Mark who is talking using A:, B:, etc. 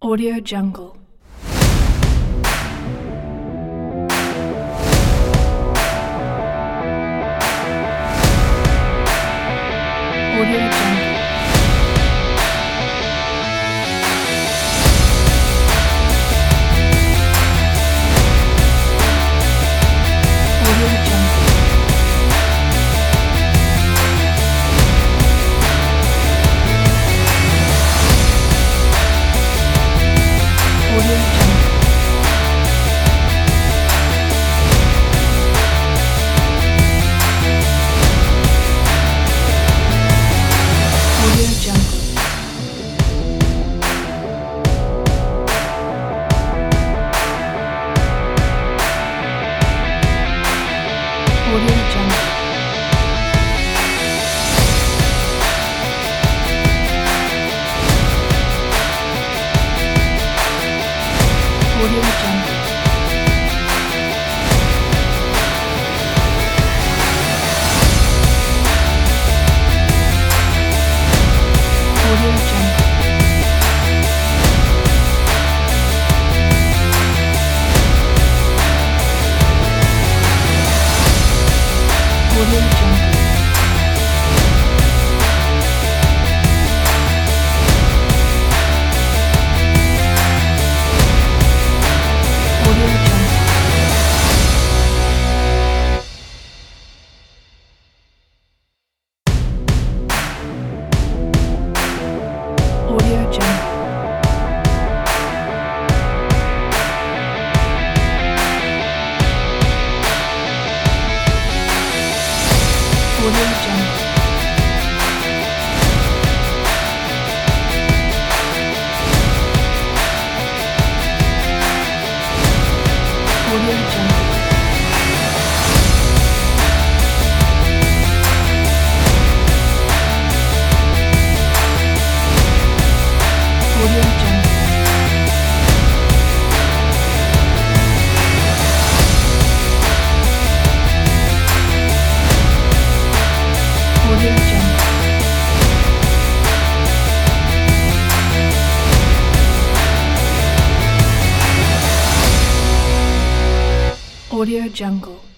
A: Audio Jungle. Audio Jungle. Audio Jungle. Audio Jungle. Audio Jungle. Audio Jungle. Audio Jungle. Audio Jungle. Audio Jungle. Audio Jungle. Audio Jungle. Audio Jungle. Audio Jungle. Audio Jungle. Audio Jungle. Audio Jungle.